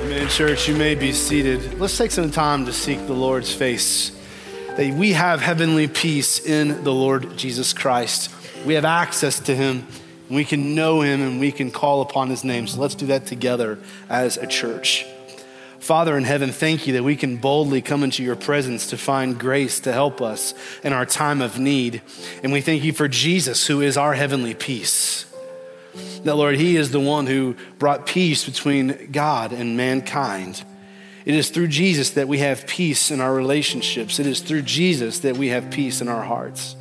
Amen, church, you may be seated. Let's take some time to seek the Lord's face, that we have heavenly peace in the Lord Jesus Christ. We have access to him, and we can know him, and we can call upon his name. So let's do that together as a church. Father in heaven, thank you that we can boldly come into your presence to find grace to help us in our time of need. And we thank you for Jesus, who is our heavenly peace. That, Lord, he is the one who brought peace between God and mankind. It is through Jesus that we have peace in our relationships. It is through Jesus that we have peace in our hearts.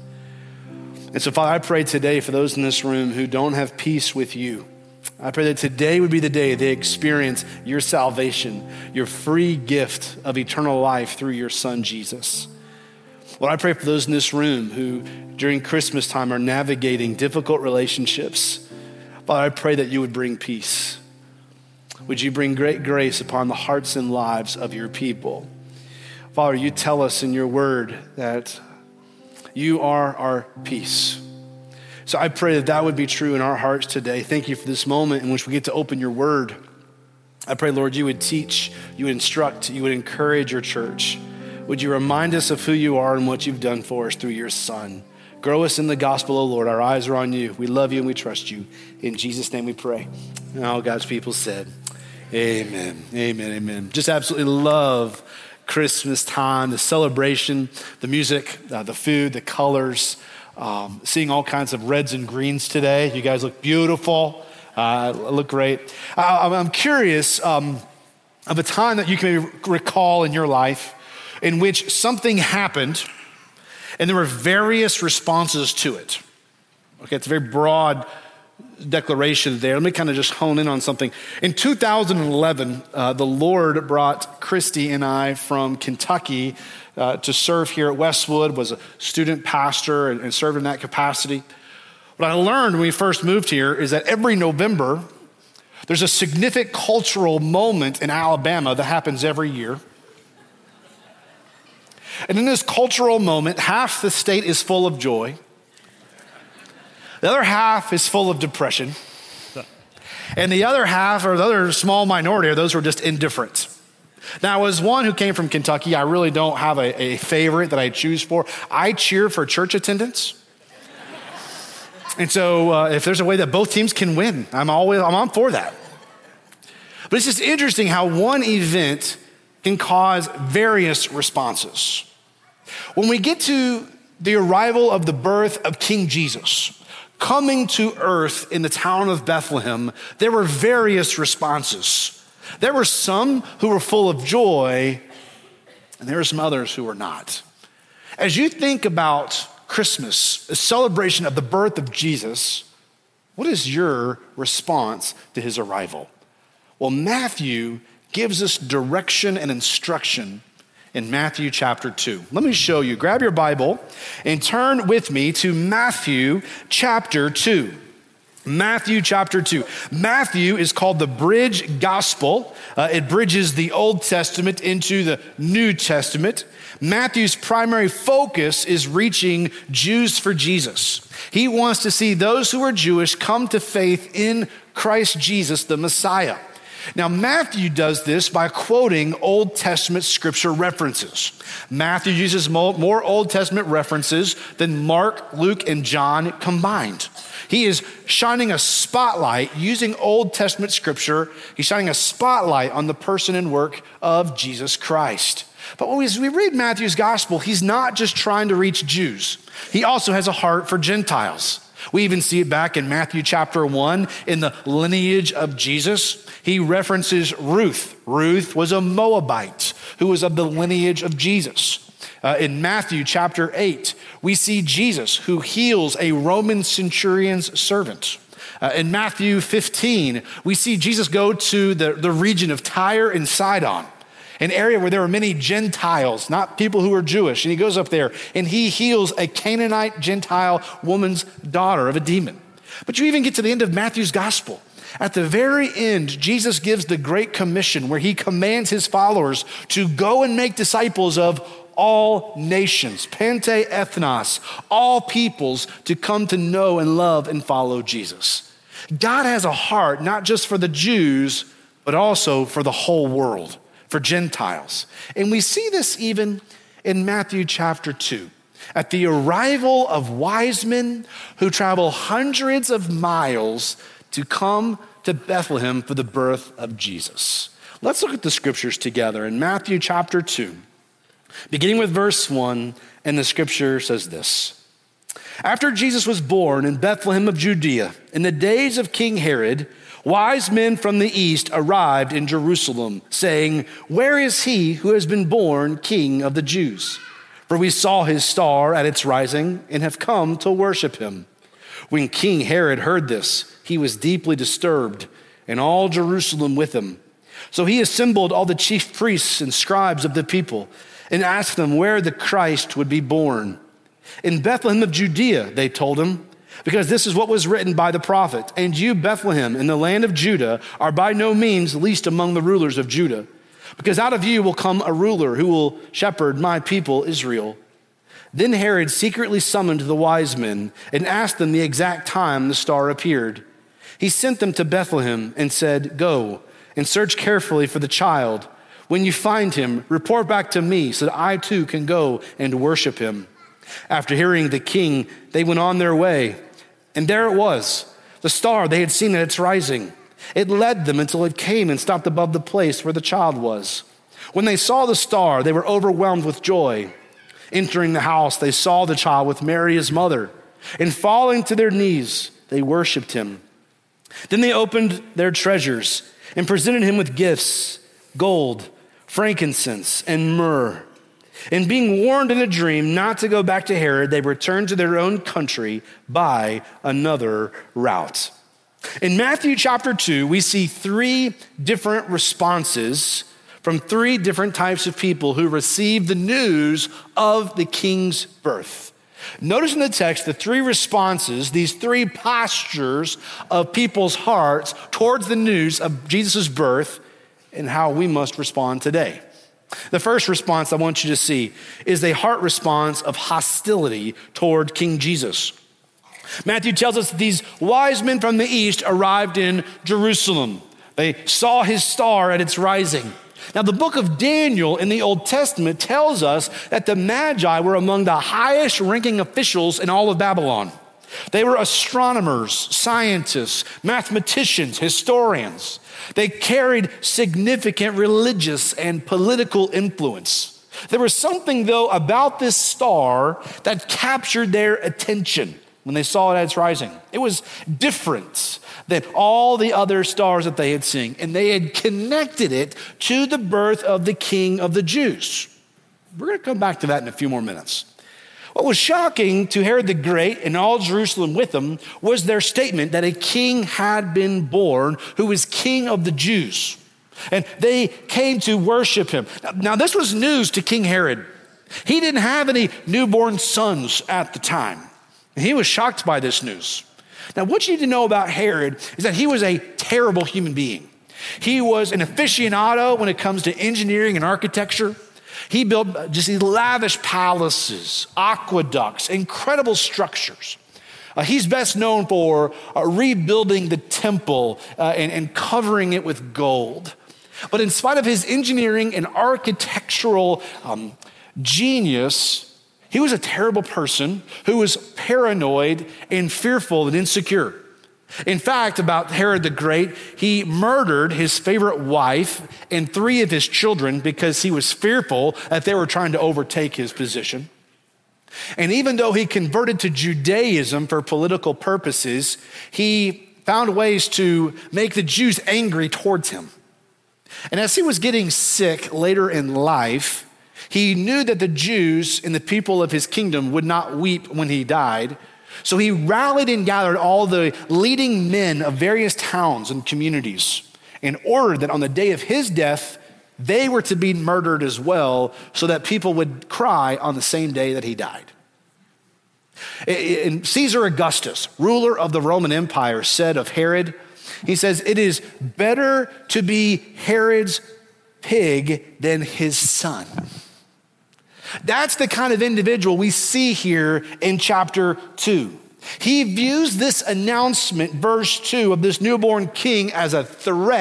And so, Father, I pray today for those in this room who don't have peace with you. I pray that today would be the day they experience your salvation, your free gift of eternal life through your Son, Jesus. Lord, I pray for those in this room who during Christmas time are navigating difficult relationships. Father, I pray that you would bring peace. Would you bring great grace upon the hearts and lives of your people? Father, you tell us in your word that you are our peace. So I pray that that would be true in our hearts today. Thank you for this moment in which we get to open your word. I pray, Lord, you would teach, you would instruct, you would encourage your church. Would you remind us of who you are and what you've done for us through your Son? Grow us in the gospel, O Lord. Our eyes are on you. We love you and we trust you. In Jesus' name we pray. And all God's people said, amen, amen, amen. Just absolutely love Christmas time, the celebration, the music, the food, the colors, seeing all kinds of reds and greens today. You guys look beautiful, look great. I'm curious of a time that you can maybe recall in your life in which something happened and there were various responses to it. Okay, it's a very broad declaration there. Let me kind of just hone in on something. In 2011, the Lord brought Christy and I from Kentucky to serve here at Westwood, was a student pastor and served in that capacity. What I learned when we first moved here is that every November, there's a significant cultural moment in Alabama that happens every year. And in this cultural moment, half the state is full of joy. The other half is full of depression. And the other half, or the other small minority, are those who are just indifferent. Now, as one who came from Kentucky, I really don't have a favorite that I choose for. I cheer for church attendance. And so if there's a way that both teams can win, I'm on for that. But it's just interesting how one event can cause various responses. When we get to the arrival of the birth of King Jesus, coming to earth in the town of Bethlehem, there were various responses. There were some who were full of joy, and there were some others who were not. As you think about Christmas, a celebration of the birth of Jesus, what is your response to his arrival? Well, Matthew gives us direction and instruction in Matthew chapter 2. Let me show you. Grab your Bible and turn with me to Matthew chapter 2. Matthew chapter 2. Matthew is called the Bridge Gospel. It bridges the Old Testament into the New Testament. Matthew's primary focus is reaching Jews for Jesus. He wants to see those who are Jewish come to faith in Christ Jesus, the Messiah. Now, Matthew does this by quoting Old Testament scripture references. Matthew uses more Old Testament references than Mark, Luke, and John combined. He is shining a spotlight using Old Testament scripture. He's shining a spotlight on the person and work of Jesus Christ. But as we read Matthew's gospel, he's not just trying to reach Jews. He also has a heart for Gentiles. We even see it back in Matthew chapter 1 in the lineage of Jesus. He references Ruth. Ruth was a Moabite who was of the lineage of Jesus. In Matthew chapter 8, we see Jesus who heals a Roman centurion's servant. In Matthew 15, we see Jesus go to the region of Tyre and Sidon, an area where there were many Gentiles, not people who were Jewish. And he goes up there and he heals a Canaanite Gentile woman's daughter of a demon. But you even get to the end of Matthew's gospel. At the very end, Jesus gives the Great Commission where he commands his followers to go and make disciples of all nations, pante ethnos, all peoples to come to know and love and follow Jesus. God has a heart not just for the Jews, but but also for the whole world, for Gentiles. And we see this even in Matthew chapter 2. At the arrival of wise men who travel hundreds of miles to come to Bethlehem for the birth of Jesus. Let's look at the scriptures together in Matthew chapter 2, beginning with verse 1, and the scripture says this. After Jesus was born in Bethlehem of Judea, in the days of King Herod, wise men from the east arrived in Jerusalem, saying, "Where is he who has been born King of the Jews? For we saw his star at its rising and have come to worship him." When King Herod heard this, he was deeply disturbed, and all Jerusalem with him. So he assembled all the chief priests and scribes of the people and asked them where the Christ would be born. "In Bethlehem of Judea," they told him, "because this is what was written by the prophet. And you, Bethlehem, in the land of Judah, are by no means least among the rulers of Judah, because out of you will come a ruler who will shepherd my people Israel." Then Herod secretly summoned the wise men and asked them the exact time the star appeared. He sent them to Bethlehem and said, "Go and search carefully for the child. When you find him, report back to me so that I too can go and worship him." After hearing the king, they went on their way. And there it was, the star they had seen at its rising. It led them until it came and stopped above the place where the child was. When they saw the star, they were overwhelmed with joy. Entering the house, they saw the child with Mary, his mother, and falling to their knees, they worshiped him. Then they opened their treasures and presented him with gifts, gold, frankincense, and myrrh. And being warned in a dream not to go back to Herod, they returned to their own country by another route. In Matthew chapter 2, we see three different responses from three different types of people who received the news of the king's birth. Notice in the text the three responses, these three postures of people's hearts towards the news of Jesus' birth and how we must respond today. The first response I want you to see is a heart response of hostility toward King Jesus. Matthew tells us that these wise men from the east arrived in Jerusalem. They saw his star at its rising. Now, the book of Daniel in the Old Testament tells us that the Magi were among the highest ranking officials in all of Babylon. They were astronomers, scientists, mathematicians, historians. They carried significant religious and political influence. There was something, though, about this star that captured their attention when they saw it at its rising. It was different than all the other stars that they had seen, and they had connected it to the birth of the King of the Jews. We're going to come back to that in a few more minutes. What was shocking to Herod the Great and all Jerusalem with him was their statement that a king had been born who was King of the Jews. And they came to worship him. Now, this was news to King Herod. He didn't have any newborn sons at the time. And he was shocked by this news. Now, what you need to know about Herod is that he was a terrible human being. He was an aficionado when it comes to engineering and architecture. He built just these lavish palaces, aqueducts, incredible structures. He's best known for rebuilding the temple and covering it with gold. But in spite of his engineering and architectural genius, he was a terrible person who was paranoid and fearful and insecure. In fact, about Herod the Great, he murdered his favorite wife and 3 of his children because he was fearful that they were trying to overtake his position. And even though he converted to Judaism for political purposes, he found ways to make the Jews angry towards him. And as he was getting sick later in life, he knew that the Jews and the people of his kingdom would not weep when he died. So he rallied and gathered all the leading men of various towns and communities and ordered that on the day of his death, they were to be murdered as well so that people would cry on the same day that he died. And Caesar Augustus, ruler of the Roman Empire, said of Herod, he says, "It is better to be Herod's pig than his son." That's the kind of individual we see here in chapter 2. He views this announcement, verse 2, of this newborn king as a threat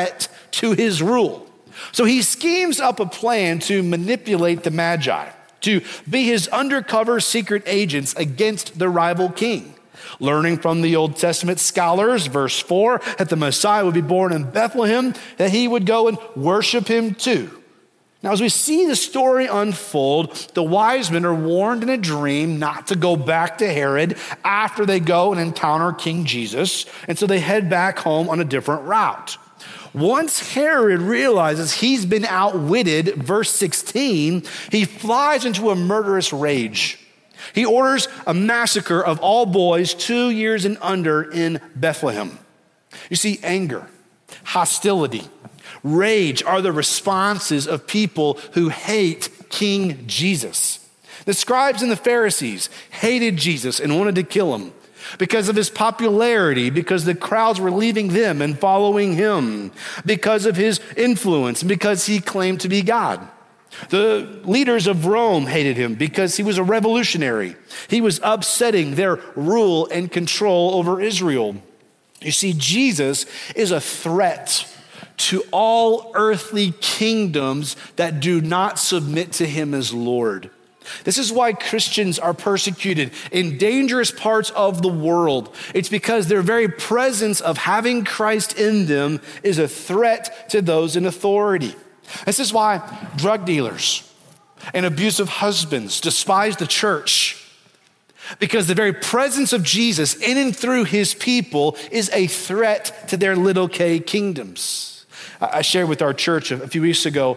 to his rule. So he schemes up a plan to manipulate the Magi, to be his undercover secret agents against the rival king. Learning from the Old Testament scholars, verse 4, that the Messiah would be born in Bethlehem, that he would go and worship him too. Now, as we see the story unfold, the wise men are warned in a dream not to go back to Herod after they go and encounter King Jesus, and so they head back home on a different route. Once Herod realizes he's been outwitted, verse 16, he flies into a murderous rage. He orders a massacre of all boys 2 years and under in Bethlehem. You see, anger, hostility, rage are the responses of people who hate King Jesus. The scribes and the Pharisees hated Jesus and wanted to kill him because of his popularity, because the crowds were leaving them and following him, because of his influence, and because he claimed to be God. The leaders of Rome hated him because he was a revolutionary. He was upsetting their rule and control over Israel. You see, Jesus is a threat to all earthly kingdoms that do not submit to him as Lord. This is why Christians are persecuted in dangerous parts of the world. It's because their very presence of having Christ in them is a threat to those in authority. This is why drug dealers and abusive husbands despise the church, because the very presence of Jesus in and through his people is a threat to their little k kingdoms. I shared with our church a few weeks ago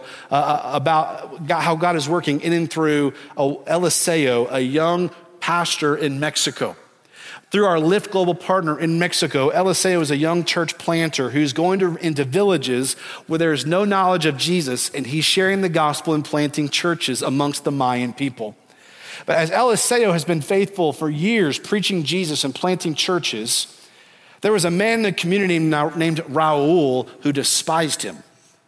about how God is working in and through Eliseo, a young pastor in Mexico. Through our Lift Global partner in Mexico, Eliseo is a young church planter who's going into villages where there's no knowledge of Jesus, and he's sharing the gospel and planting churches amongst the Mayan people. But as Eliseo has been faithful for years preaching Jesus and planting churches, there was a man in the community named Raul who despised him.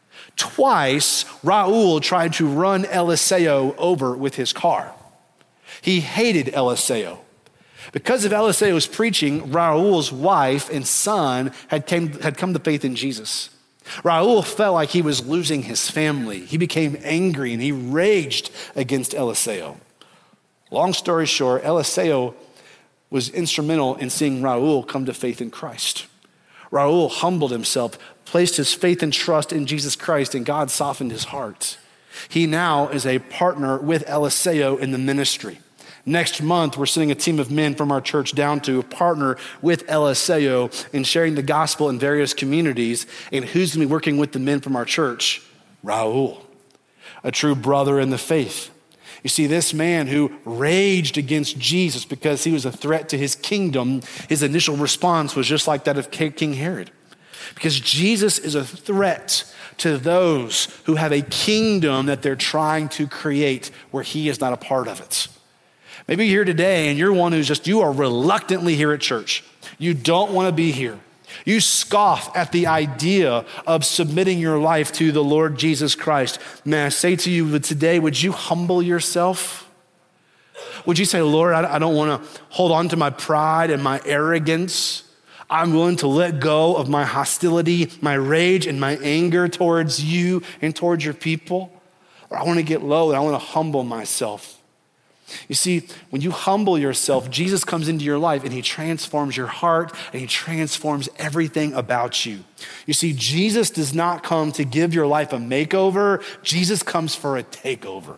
Twice, Raul tried to run Eliseo over with his car. He hated Eliseo. Because of Eliseo's preaching, Raul's wife and son had come to faith in Jesus. Raul felt like he was losing his family. He became angry and he raged against Eliseo. Long story short, Eliseo was instrumental in seeing Raul come to faith in Christ. Raul humbled himself, placed his faith and trust in Jesus Christ, and God softened his heart. He now is a partner with Eliseo in the ministry. Next month, we're sending a team of men from our church down to partner with Eliseo in sharing the gospel in various communities. And who's going to be working with the men from our church? Raul, a true brother in the faith. You see, this man who raged against Jesus because he was a threat to his kingdom, his initial response was just like that of King Herod. Because Jesus is a threat to those who have a kingdom that they're trying to create where he is not a part of it. Maybe you're here today and you're one who's you are reluctantly here at church. You don't want to be here. You scoff at the idea of submitting your life to the Lord Jesus Christ. May I say to you today, would you humble yourself? Would you say, Lord, I don't want to hold on to my pride and my arrogance. I'm willing to let go of my hostility, my rage, and my anger towards you and towards your people. Or I want to get low and I want to humble myself. You see, when you humble yourself, Jesus comes into your life and he transforms your heart and he transforms everything about you. You see, Jesus does not come to give your life a makeover. Jesus comes for a takeover.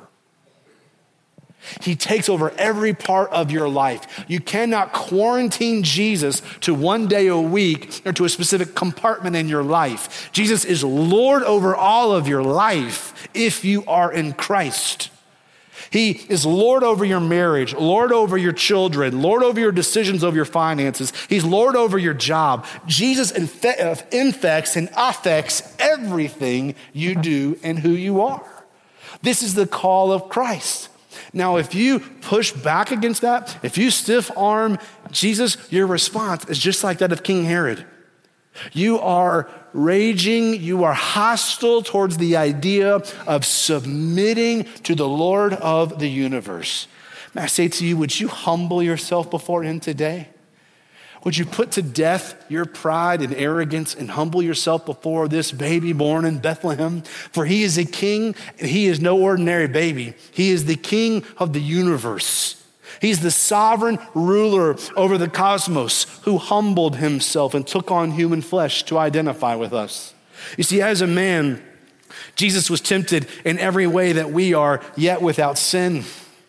He takes over every part of your life. You cannot quarantine Jesus to one day a week or to a specific compartment in your life. Jesus is Lord over all of your life if you are in Christ. He is Lord over your marriage, Lord over your children, Lord over your decisions of your finances. He's Lord over your job. Jesus infects and affects everything you do and who you are. This is the call of Christ. Now, if you push back against that, if you stiff arm Jesus, your response is just like that of King Herod. You are raging, you are hostile towards the idea of submitting to the Lord of the universe. May I say to you, would you humble yourself before him today? Would you put to death your pride and arrogance and humble yourself before this baby born in Bethlehem? For he is a king, and he is no ordinary baby. He is the king of the universe. He's the sovereign ruler over the cosmos who humbled himself and took on human flesh to identify with us. You see, as a man, Jesus was tempted in every way that we are, yet without sin.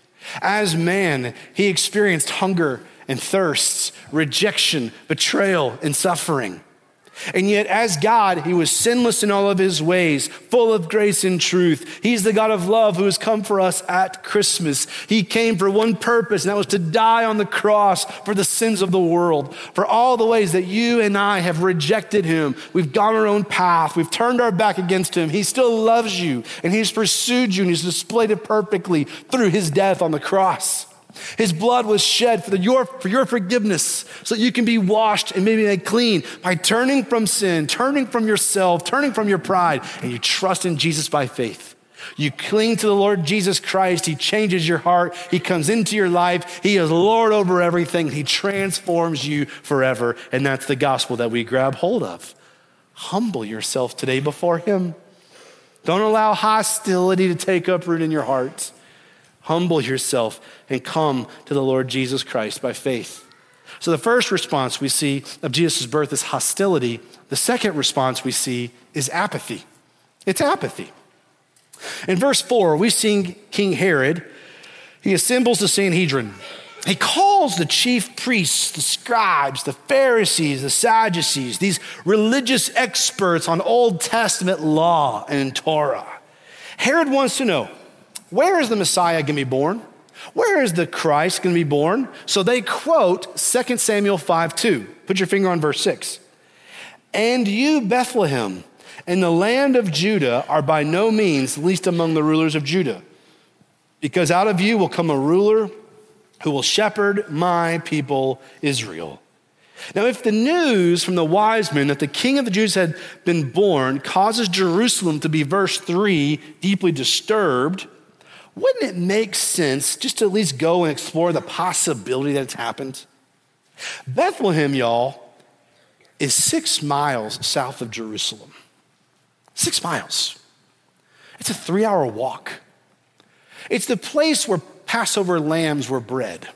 As man, he experienced hunger and thirst, rejection, betrayal, and suffering. And yet as God, he was sinless in all of his ways, full of grace and truth. He's the God of love who has come for us at Christmas. He came for one purpose, and that was to die on the cross for the sins of the world. For all the ways that you and I have rejected him, we've gone our own path, we've turned our back against him. He still loves you, and he's pursued you, and he's displayed it perfectly through his death on the cross. His blood was shed for your forgiveness so that you can be washed and maybe made clean by turning from sin, turning from yourself, turning from your pride, and you trust in Jesus by faith. You cling to the Lord Jesus Christ. He changes your heart. He comes into your life. He is Lord over everything. He transforms you forever. And that's the gospel that we grab hold of. Humble yourself today before him. Don't allow hostility to take up root in your heart. Humble yourself and come to the Lord Jesus Christ by faith. So the first response we see of Jesus' birth is hostility. The second response we see is apathy. It's apathy. In verse 4, we see King Herod. He assembles the Sanhedrin. He calls the chief priests, the scribes, the Pharisees, the Sadducees, these religious experts on Old Testament law and Torah. Herod wants to know, where is the Messiah going to be born? Where is the Christ going to be born? So they quote 2 Samuel 5:2. Put your finger on verse 6. And you, Bethlehem, in the land of Judah, are by no means least among the rulers of Judah, because out of you will come a ruler who will shepherd my people Israel. Now, if the news from the wise men that the king of the Jews had been born causes Jerusalem to be, verse 3, deeply disturbed, wouldn't it make sense just to at least go and explore the possibility that it's happened? Bethlehem, y'all, is 6 miles south of Jerusalem. 6 miles. It's a 3-hour walk. It's the place where Passover lambs were bred.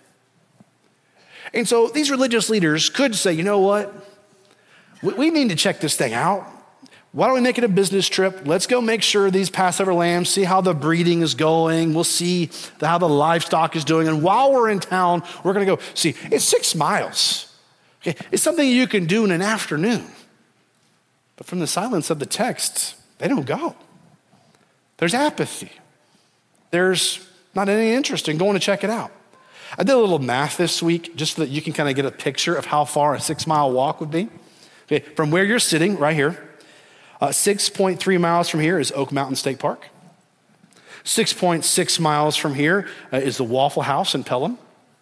And so these religious leaders could say, you know what? We need to check this thing out. Why don't we make it a business trip? Let's go make sure these Passover lambs, see how the breeding is going. We'll see how the livestock is doing. And while we're in town, we're going to go see. It's 6 miles. Okay? It's something you can do in an afternoon. But from the silence of the text, they don't go. There's apathy. There's not any interest in going to check it out. I did a little math this week just so that you can kind of get a picture of how far a 6-mile walk would be. Okay, from where you're sitting, right here, 6.3 miles from here is Oak Mountain State Park. 6.6 miles from here is the Waffle House in Pelham.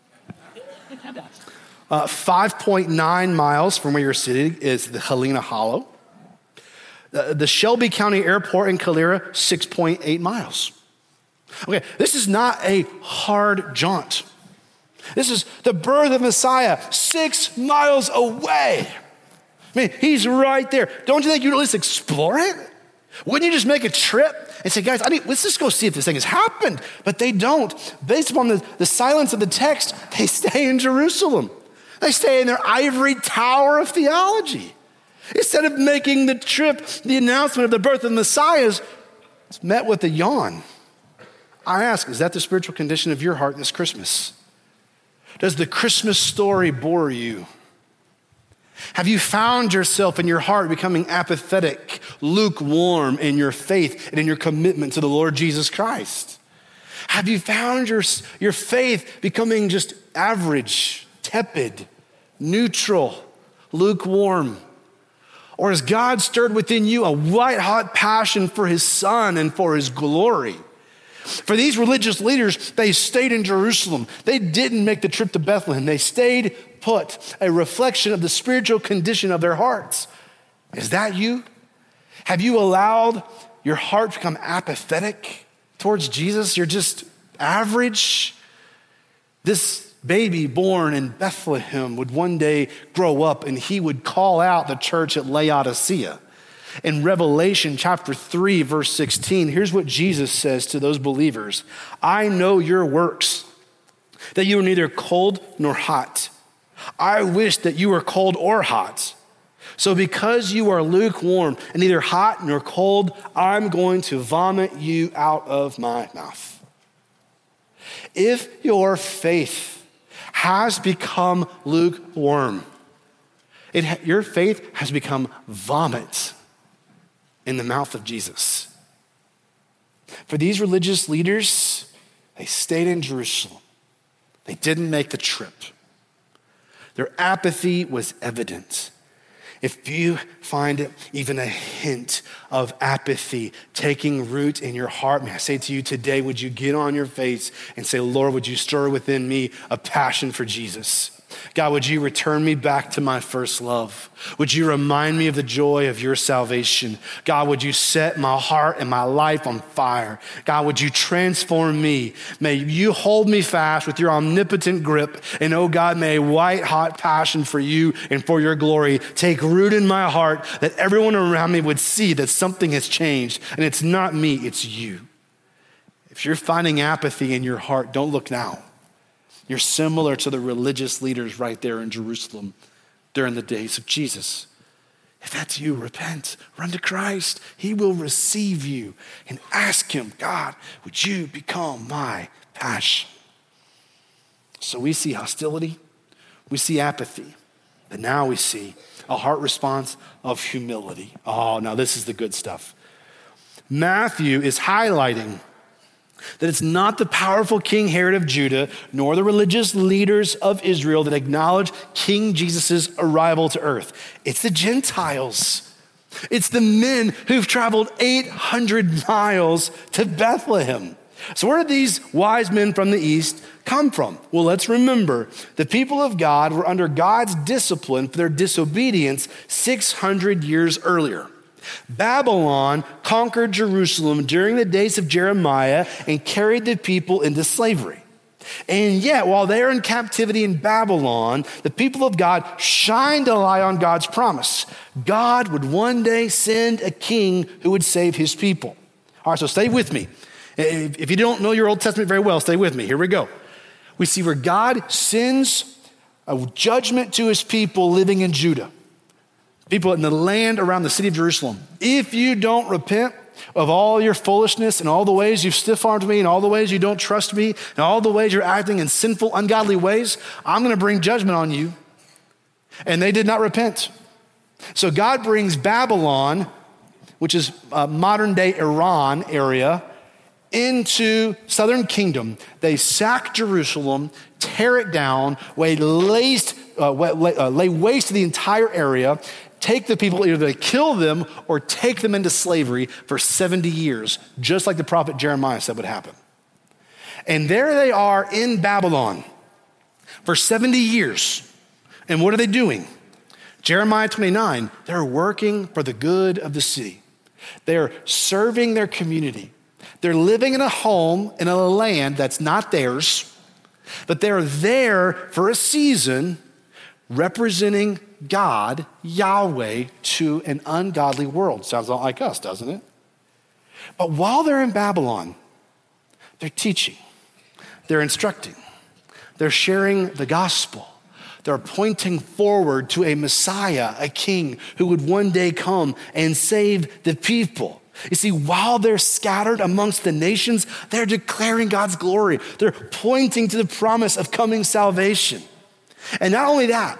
5.9 miles from where you're sitting is the Helena Hollow. The Shelby County Airport in Calera, 6.8 miles. Okay, this is not a hard jaunt. This is the birth of Messiah, 6 miles away. I mean, he's right there. Don't you think you'd at least explore it? Wouldn't you just make a trip and say, guys, let's just go see if this thing has happened? But they don't. Based upon the silence of the text, they stay in Jerusalem. They stay in their ivory tower of theology. Instead of making the trip, the announcement of the birth of the Messiah is met with a yawn. I ask, is that the spiritual condition of your heart this Christmas? Does the Christmas story bore you? Have you found yourself in your heart becoming apathetic, lukewarm in your faith and in your commitment to the Lord Jesus Christ? Have you found your faith becoming just average, tepid, neutral, lukewarm? Or has God stirred within you a white-hot passion for his Son and for his glory? For these religious leaders, they stayed in Jerusalem. They didn't make the trip to Bethlehem. They stayed put, a reflection of the spiritual condition of their hearts. Is that you? Have you allowed your heart to become apathetic towards Jesus? You're just average. This baby born in Bethlehem would one day grow up and he would call out the church at Laodicea. In Revelation chapter 3, verse 16, here's what Jesus says to those believers. I know your works, that you are neither cold nor hot. I wish that you were cold or hot. So because you are lukewarm and neither hot nor cold, I'm going to vomit you out of my mouth. If your faith has become lukewarm, your faith has become vomit in the mouth of Jesus. For these religious leaders, they stayed in Jerusalem. They didn't make the trip. Their apathy was evident. If you find even a hint of apathy taking root in your heart, may I say to you today, would you get on your face and say, Lord, would you stir within me a passion for Jesus? God, would you return me back to my first love? Would you remind me of the joy of your salvation? God, would you set my heart and my life on fire? God, would you transform me? May you hold me fast with your omnipotent grip. And oh God, may a white hot passion for you and for your glory take root in my heart, that everyone around me would see that something has changed. And it's not me, it's you. If you're finding apathy in your heart, don't look now. You're similar to the religious leaders right there in Jerusalem during the days of Jesus. If that's you, repent, run to Christ. He will receive you, and ask him, God, would you become my passion? So we see hostility, we see apathy, but now we see a heart response of humility. Oh, now this is the good stuff. Matthew is highlighting that it's not the powerful King Herod of Judah, nor the religious leaders of Israel that acknowledge King Jesus' arrival to earth. It's the Gentiles. It's the men who've traveled 800 miles to Bethlehem. So where did these wise men from the east come from? Well, let's remember, the people of God were under God's discipline for their disobedience 600 years earlier. Babylon conquered Jerusalem during the days of Jeremiah and carried the people into slavery. And yet, while they are in captivity in Babylon, the people of God shined a light on God's promise. God would one day send a king who would save his people. All right, so stay with me. If you don't know your Old Testament very well, stay with me. Here we go. We see where God sends a judgment to his people living in Judah. People in the land around the city of Jerusalem. If you don't repent of all your foolishness and all the ways you've stiff-armed me and all the ways you don't trust me and all the ways you're acting in sinful, ungodly ways, I'm going to bring judgment on you. And they did not repent. So God brings Babylon, which is modern-day Iran area, into southern kingdom. They sack Jerusalem, tear it down, lay waste to the entire area, take the people, either they kill them or take them into slavery for 70 years, just like the prophet Jeremiah said would happen. And there they are in Babylon for 70 years. And what are they doing? Jeremiah 29, they're working for the good of the city. They're serving their community. They're living in a home, in a land that's not theirs, but they're there for a season representing God, Yahweh, to an ungodly world. Sounds a lot like us, doesn't it? But while they're in Babylon, they're teaching, they're instructing, they're sharing the gospel. They're pointing forward to a Messiah, a king who would one day come and save the people. You see, while they're scattered amongst the nations, they're declaring God's glory. They're pointing to the promise of coming salvation. And not only that,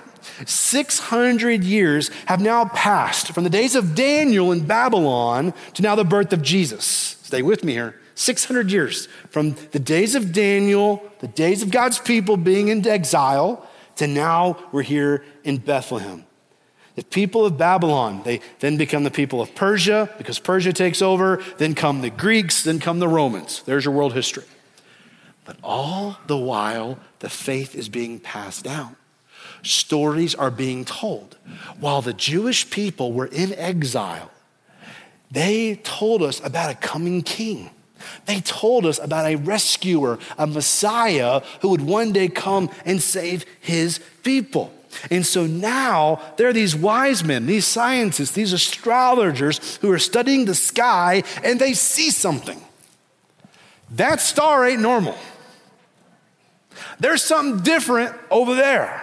600 years have now passed from the days of Daniel in Babylon to now the birth of Jesus. Stay with me here. 600 years from the days of Daniel, the days of God's people being in exile, to now we're here in Bethlehem. The people of Babylon, they then become the people of Persia because Persia takes over, then come the Greeks, then come the Romans. There's your world history. But all the while, the faith is being passed down. Stories are being told. While the Jewish people were in exile, they told us about a coming king, They told us about a rescuer, a Messiah who would one day come and save his people. And so now there are these wise men, these scientists, these astrologers who are studying the sky, and they see something. That star ain't normal. There's something different over there.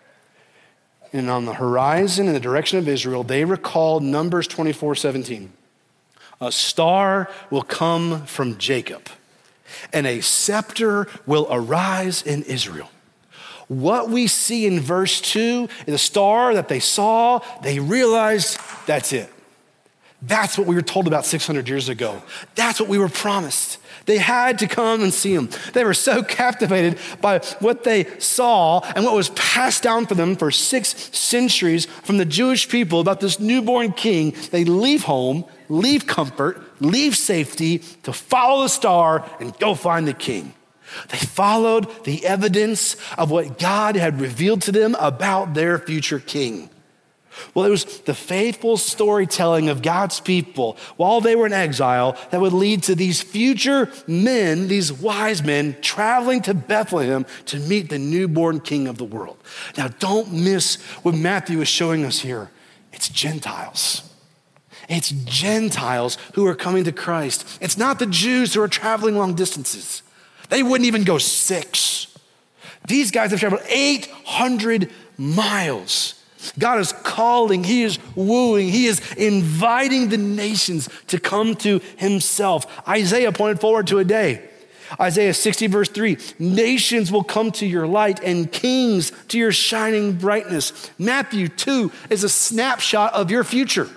And on the horizon in the direction of Israel, they recall Numbers 24:17. A star will come from Jacob, and a scepter will arise in Israel. What we see in verse 2 is a star that they saw, they realized that's it. That's what we were told about 600 years ago. That's what we were promised. They had to come and see him. They were so captivated by what they saw and what was passed down for them for 6 centuries from the Jewish people about this newborn king. They leave home, leave comfort, leave safety to follow the star and go find the king. They followed the evidence of what God had revealed to them about their future king. Well, it was the faithful storytelling of God's people while they were in exile that would lead to these future men, these wise men, traveling to Bethlehem to meet the newborn king of the world. Now, don't miss what Matthew is showing us here. It's Gentiles. It's Gentiles who are coming to Christ. It's not the Jews who are traveling long distances. They wouldn't even go 6. These guys have traveled 800 miles. God is calling, he is wooing, he is inviting the nations to come to himself. Isaiah pointed forward to a day. Isaiah 60 verse 3, nations will come to your light and kings to your shining brightness. Matthew 2 is a snapshot of your future,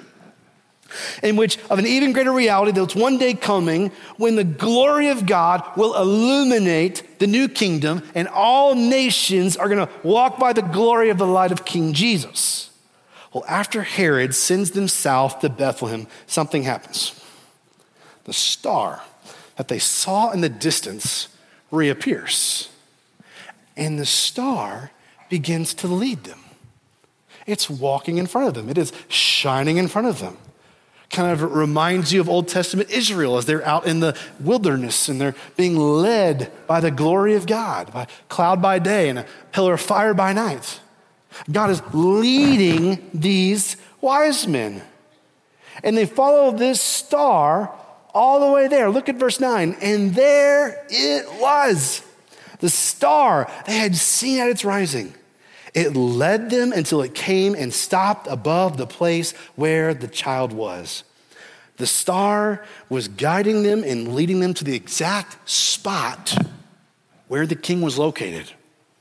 in which of an even greater reality that's one day coming when the glory of God will illuminate the new kingdom and all nations are going to walk by the glory of the light of King Jesus. Well, after Herod sends them south to Bethlehem, something happens. The star that they saw in the distance reappears, and the star begins to lead them. It's walking in front of them. It is shining in front of them. Kind of reminds you of Old Testament Israel as they're out in the wilderness and they're being led by the glory of God, by cloud by day and a pillar of fire by night. God is leading these wise men. And they follow this star all the way there. Look at verse 9. And there it was. The star they had seen at its rising. It led them until it came and stopped above the place where the child was. The star was guiding them and leading them to the exact spot where the king was located.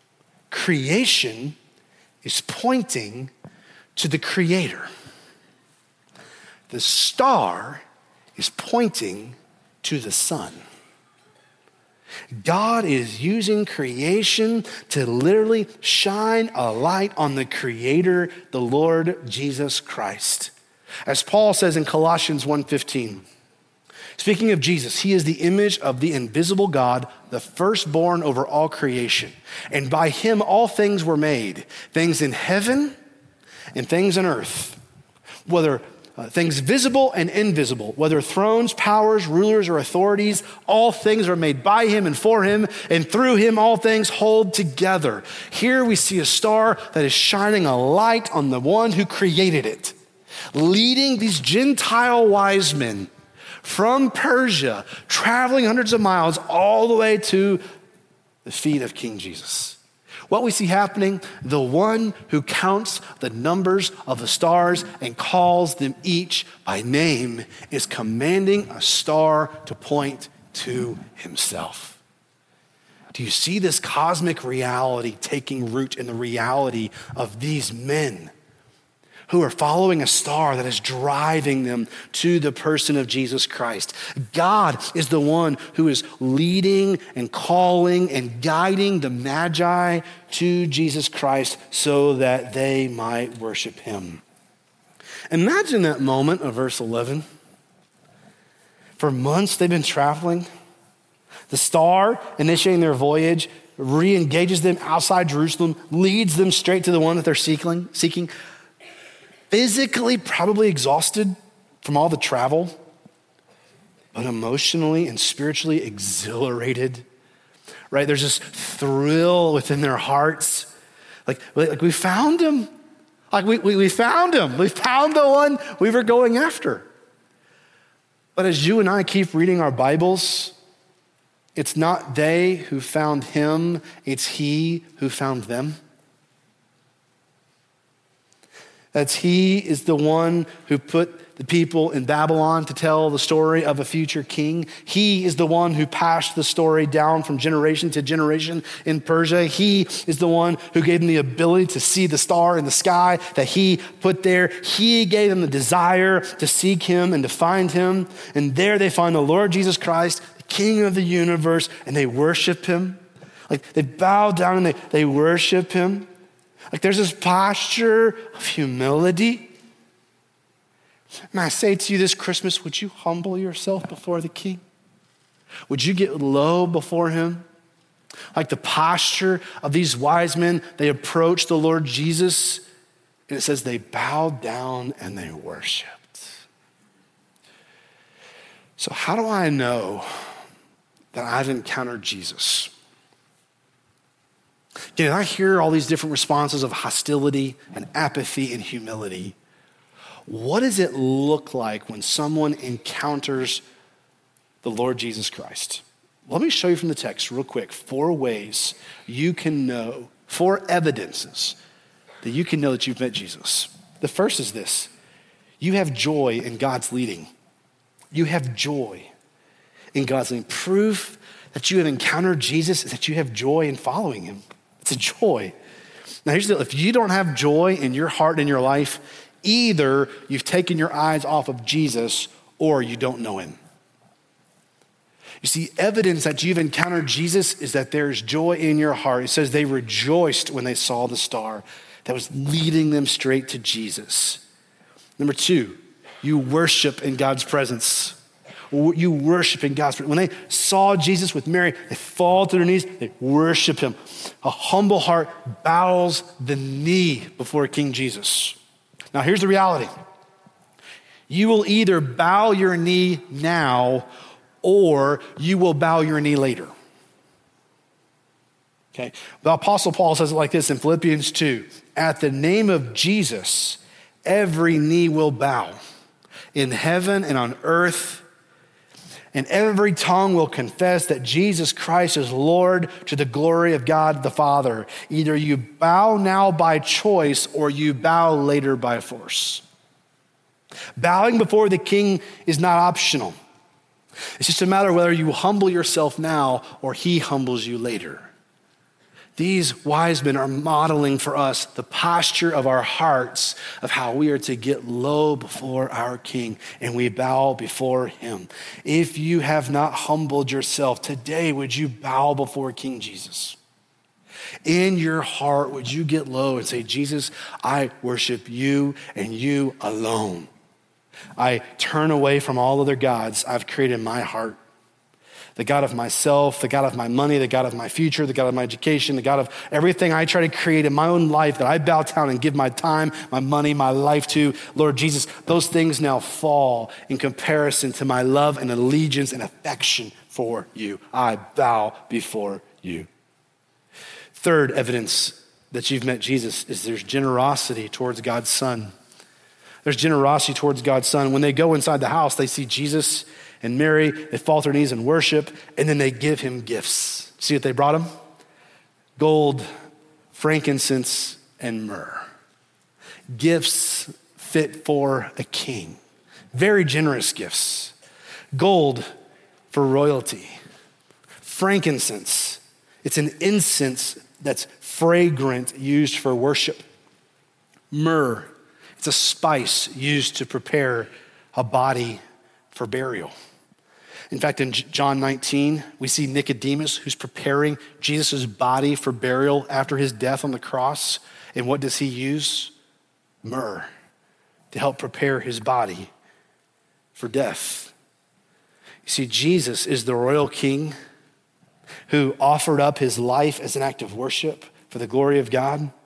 Creation is pointing to the Creator. The star is pointing to the Son. God is using creation to literally shine a light on the Creator, the Lord Jesus Christ. As Paul says in Colossians 1:15, speaking of Jesus, he is the image of the invisible God, the firstborn over all creation. And by him all things were made, things in heaven and things on earth, whether things visible and invisible, whether thrones, powers, rulers, or authorities, all things are made by him and for him, and through him all things hold together. Here we see a star that is shining a light on the one who created it, leading these Gentile wise men from Persia, traveling hundreds of miles all the way to the feet of King Jesus. What we see happening, the one who counts the numbers of the stars and calls them each by name is commanding a star to point to himself. Do you see this cosmic reality taking root in the reality of these men who are following a star that is driving them to the person of Jesus Christ? God is the one who is leading and calling and guiding the Magi to Jesus Christ so that they might worship him. Imagine that moment of verse 11. For months they've been traveling. The star, initiating their voyage, re-engages them outside Jerusalem, leads them straight to the one that they're seeking. Physically probably exhausted from all the travel, but emotionally and spiritually exhilarated, right? There's this thrill within their hearts. Like we found him. Like we found him. We found the one we were going after. But as you and I keep reading our Bibles, it's not they who found him, it's he who found them. That's he is the one who put the people in Babylon to tell the story of a future king. He is the one who passed the story down from generation to generation in Persia. He is the one who gave them the ability to see the star in the sky that he put there. He gave them the desire to seek him and to find him. And there they find the Lord Jesus Christ, the King of the universe, and they worship him. Like they bow down and they worship him. Like there's this posture of humility. And I say to you this Christmas, would you humble yourself before the King? Would you get low before him? Like the posture of these wise men, they approach the Lord Jesus, and it says they bowed down and they worshiped. So how do I know that I've encountered Jesus? Again, I hear all these different responses of hostility and apathy and humility. What does it look like when someone encounters the Lord Jesus Christ? Let me show you from the text real quick, 4 ways you can know, 4 evidences that you can know that you've met Jesus. The first is this: you have joy in God's leading. You have joy in God's leading. Proof that you have encountered Jesus is that you have joy in following him. It's a joy. Now here's the deal: if you don't have joy in your heart and in your life, either you've taken your eyes off of Jesus or you don't know him. You see, evidence that you've encountered Jesus is that there's joy in your heart. It says they rejoiced when they saw the star that was leading them straight to Jesus. Number 2, you worship in God's presence. You worship in God's presence. When they saw Jesus with Mary, they fall to their knees, they worship him. A humble heart bows the knee before King Jesus. Now, here's the reality. You will either bow your knee now or you will bow your knee later. Okay? The Apostle Paul says it like this in Philippians 2. At the name of Jesus, every knee will bow in heaven and on earth, and every tongue will confess that Jesus Christ is Lord to the glory of God the Father. Either you bow now by choice or you bow later by force. Bowing before the King is not optional. It's just a matter of whether you humble yourself now or he humbles you later. These wise men are modeling for us the posture of our hearts of how we are to get low before our King and we bow before him. If you have not humbled yourself today, would you bow before King Jesus? In your heart, would you get low and say, Jesus, I worship you and you alone. I turn away from all other gods I've created in my heart. The God of myself, the God of my money, the God of my future, the God of my education, the God of everything I try to create in my own life that I bow down and give my time, my money, my life to. Lord Jesus, those things now fall in comparison to my love and allegiance and affection for you. I bow before you. Third evidence that you've met Jesus is there's generosity towards God's Son. There's generosity towards God's Son. When they go inside the house, they see Jesus and Mary, they fall to their knees and worship, and then they give him gifts. See what they brought him? Gold, frankincense, and myrrh. Gifts fit for a king. Very generous gifts. Gold for royalty. Frankincense, it's an incense that's fragrant, used for worship. Myrrh, it's a spice used to prepare a body for burial. In fact, in John 19, we see Nicodemus who's preparing Jesus' body for burial after his death on the cross. And what does he use? Myrrh to help prepare his body for death. You see, Jesus is the royal king who offered up his life as an act of worship for the glory of God.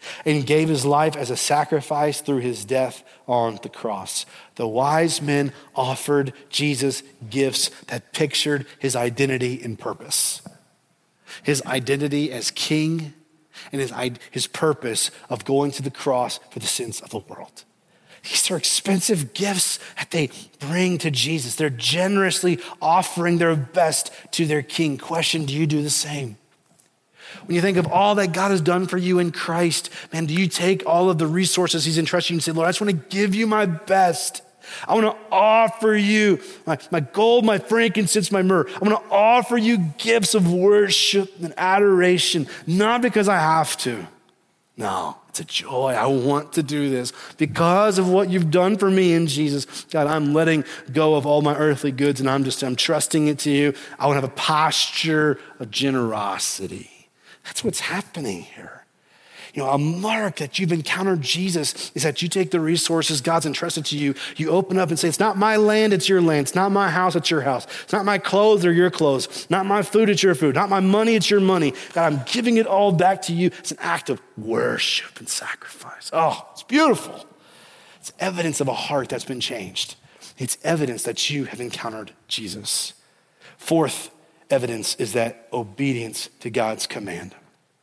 and gave his life as a sacrifice through his death on the cross. The wise men offered Jesus gifts that pictured his identity and purpose. His identity as king and his purpose of going to the cross for the sins of the world. These are expensive gifts that they bring to Jesus. They're generously offering their best to their king. Question, do you do the same? When you think of all that God has done for you in Christ, man, do you take all of the resources he's entrusted you and say, Lord, I just want to give you my best. I want to offer you my gold, my frankincense, my myrrh. I want to offer you gifts of worship and adoration, not because I have to. No, it's a joy. I want to do this because of what you've done for me in Jesus. God, I'm letting go of all my earthly goods and I'm trusting it to you. I want to have a posture of generosity. That's what's happening here. You know, a mark that you've encountered Jesus is that you take the resources God's entrusted to you, you open up and say, it's not my land, it's your land. It's not my house, it's your house. It's not my clothes or your clothes. Not my food, it's your food. Not my money, it's your money. God, I'm giving it all back to you. It's an act of worship and sacrifice. Oh, it's beautiful. It's evidence of a heart that's been changed. It's evidence that you have encountered Jesus. Fourth evidence is that obedience to God's command.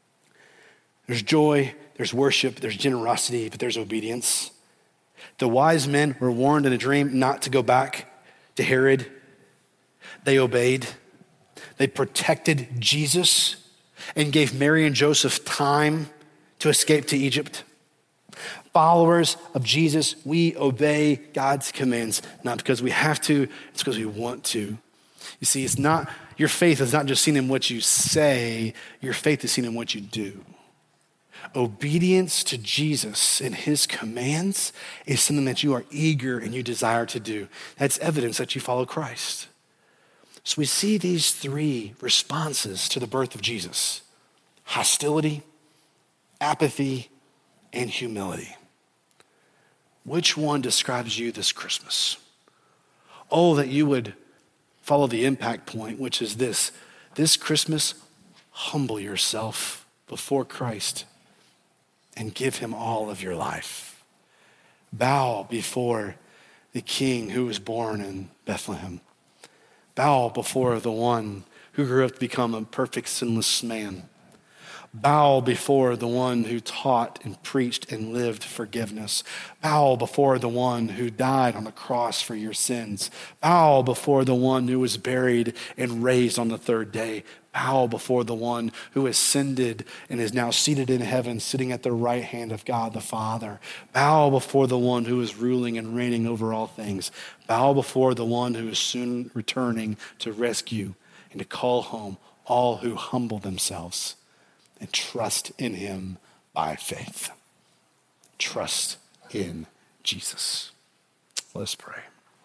There's joy, there's worship, there's generosity, but there's obedience. The wise men were warned in a dream not to go back to Herod. They obeyed. They protected Jesus and gave Mary and Joseph time to escape to Egypt. Followers of Jesus, we obey God's commands, not because we have to, it's because we want to. You see, your faith is not just seen in what you say, your faith is seen in what you do. Obedience to Jesus and his commands is something that you are eager and you desire to do. That's evidence that you follow Christ. So we see these three responses to the birth of Jesus: hostility, apathy, and humility. Which one describes you this Christmas? Oh, that you would follow the impact point, which is this Christmas, humble yourself before Christ and give him all of your life. Bow before the King who was born in Bethlehem. Bow before the one who grew up to become a perfect sinless man. Bow before the one who taught and preached and lived forgiveness. Bow before the one who died on the cross for your sins. Bow before the one who was buried and raised on the third day. Bow before the one who ascended and is now seated in heaven, sitting at the right hand of God the Father. Bow before the one who is ruling and reigning over all things. Bow before the one who is soon returning to rescue and to call home all who humble themselves and trust in him by faith. Trust in Jesus. Let's pray.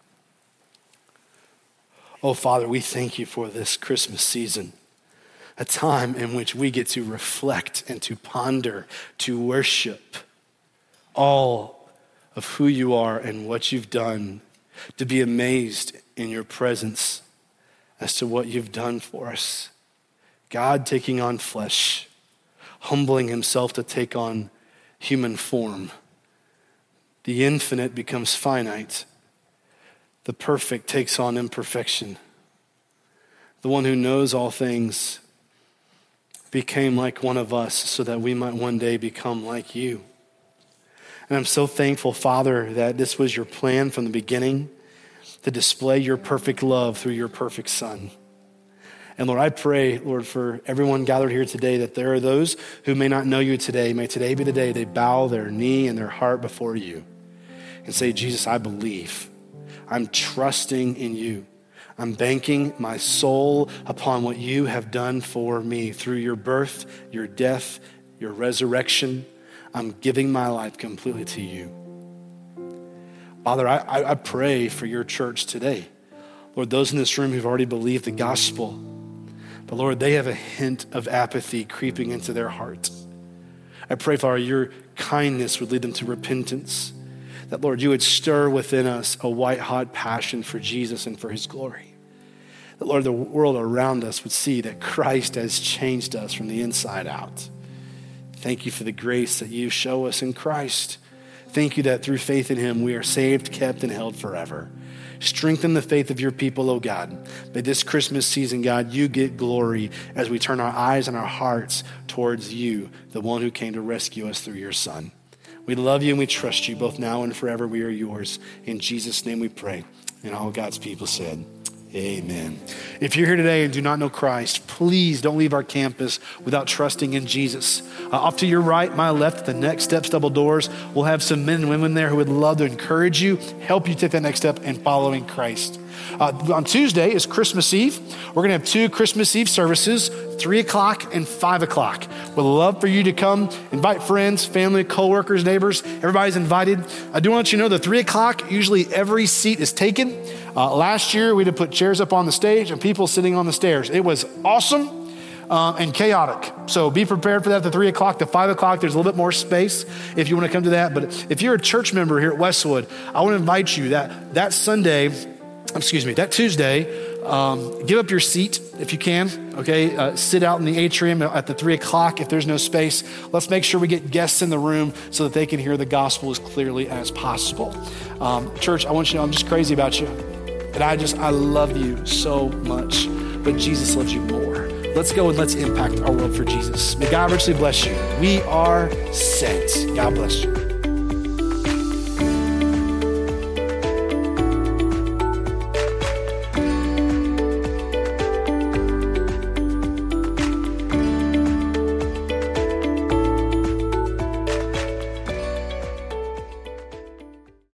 Oh, Father, we thank you for this Christmas season, a time in which we get to reflect and to ponder, to worship all of who you are and what you've done, to be amazed in your presence as to what you've done for us. God taking on flesh, humbling himself to take on human form. The infinite becomes finite. The perfect takes on imperfection. The one who knows all things became like one of us so that we might one day become like you. And I'm so thankful, Father, that this was your plan from the beginning, to display your perfect love through your perfect Son. And Lord, I pray, Lord, for everyone gathered here today, that there are those who may not know you today. May today be the day they bow their knee and their heart before you and say, Jesus, I believe. I'm trusting in you. I'm banking my soul upon what you have done for me through your birth, your death, your resurrection. I'm giving my life completely to you. Father, I pray for your church today. Lord, those in this room who've already believed the gospel, but Lord, they have a hint of apathy creeping into their heart. I pray, Father, your kindness would lead them to repentance. That, Lord, you would stir within us a white-hot passion for Jesus and for his glory. That, Lord, the world around us would see that Christ has changed us from the inside out. Thank you for the grace that you show us in Christ. Thank you that through faith in him, we are saved, kept, and held forever. Strengthen the faith of your people, oh God. May this Christmas season, God, you get glory as we turn our eyes and our hearts towards you, the one who came to rescue us through your Son. We love you and we trust you both now and forever. We are yours. In Jesus' name we pray. And all God's people said, amen. If you're here today and do not know Christ, please don't leave our campus without trusting in Jesus. Off to your right, my left, the Next Steps double doors, we'll have some men and women there who would love to encourage you, help you take that next step in following Christ. On Tuesday is Christmas Eve. We're going to have 2 Christmas Eve services, 3 o'clock and 5 o'clock. We'd love for you to come, invite friends, family, coworkers, neighbors. Everybody's invited. I do want you to know the 3 o'clock, usually every seat is taken. Last year, we had to put chairs up on the stage and people sitting on the stairs. It was awesome and chaotic. So be prepared for that. The 3 o'clock to 5 o'clock, there's a little bit more space if you want to come to that. But if you're a church member here at Westwood, I want to invite you that Tuesday, give up your seat if you can, okay? Sit out in the atrium at the 3 o'clock if there's no space. Let's make sure we get guests in the room so that they can hear the gospel as clearly as possible. Church, I want you to know I'm just crazy about you. And I love you so much, but Jesus loves you more. Let's go and let's impact our world for Jesus. May God richly bless you. We are sent. God bless you.